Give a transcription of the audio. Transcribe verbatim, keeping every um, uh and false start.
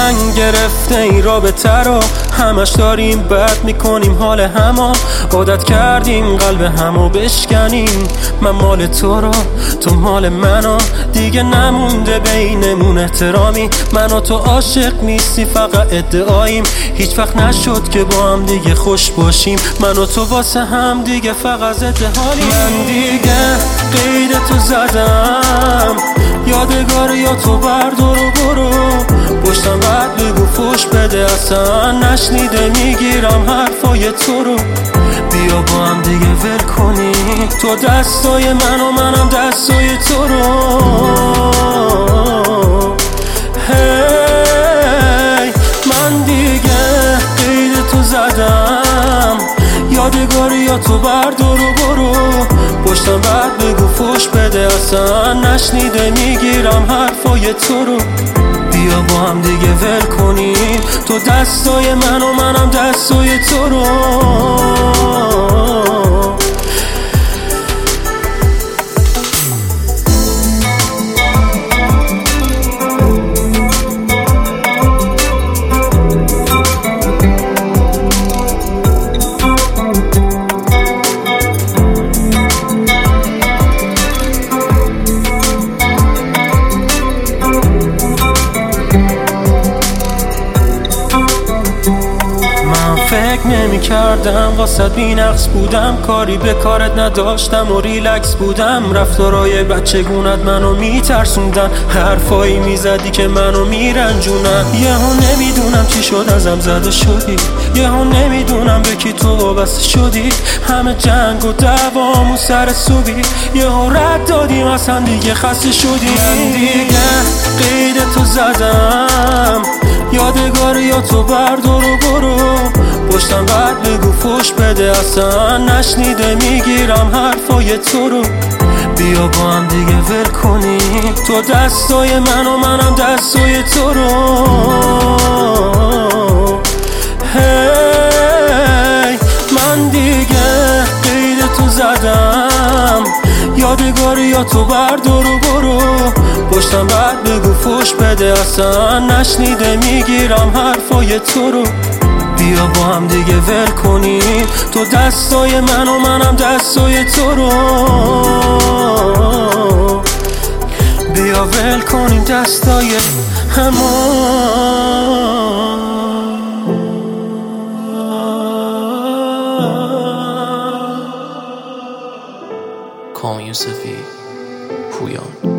من گرفته این رابطه رو، همش داریم بد میکنیم حال همو، عادت کردیم قلب همو بشکنیم. من مال تو رو، تو مال منو، دیگه نمونده بینمون احترامی. من و تو عاشق نیستی، فقط ادعاییم، هیچ وقت نشد که با هم دیگه خوش باشیم. من و تو واسه هم دیگه فقط ضد حالیم. من دیگه قید تو زدم، یادگار یا تو بردار و برو، پشتم بعد بگو فوش بده، اصلا نشنیده میگیرم حرفای تو رو. بیا با هم دیگه ول کنیم، تو دستای من و منم دستای تو رو. هی من دیگه قید تو زدم، یادگاری یا تو بردار و برو، پشتم بعد بگو فوش بده، اصلا نشنیده میگیرم حرفای تو رو. بیا با هم دیگه ول کنیم، تو دستای من و منم دستای تو رو. فکر نمی کردم واسه بی نقص بودم، کاری به کارت نداشتم و ریلکس بودم. رفتارای بچگونت منو میترسوندن، حرفایی میزدی که منو میرنجونن. یهو نمیدونم چی شد ازم زده شدی، یهو نمیدونم به کی تو وابسته شدی. همه جنگ و دوام و سر صبحی، یهو رد دادیم اصلا دیگه خسته شدی. من دیگه قید تو زدم، یادگاری یا تو بردار و برو، پشتم بعد بگو فوش بده، اصلا نشنیده میگیرم حرفای تو رو. بیا با هم دیگه ول کنیم، تو دستای من و منم دستای تو رو. هی من دیگه قید تو زدم، یادگاری یا تو بردار و برو، پشتم بعد بگو فوش بده، اصلا نشنیده میگیرم حرفای تو رو. بیا با هم دیگه ول کنیم، تو دستای من و منم دستای تو رو. بیا ول کنیم دستای همو. کام یوسفی، پویان.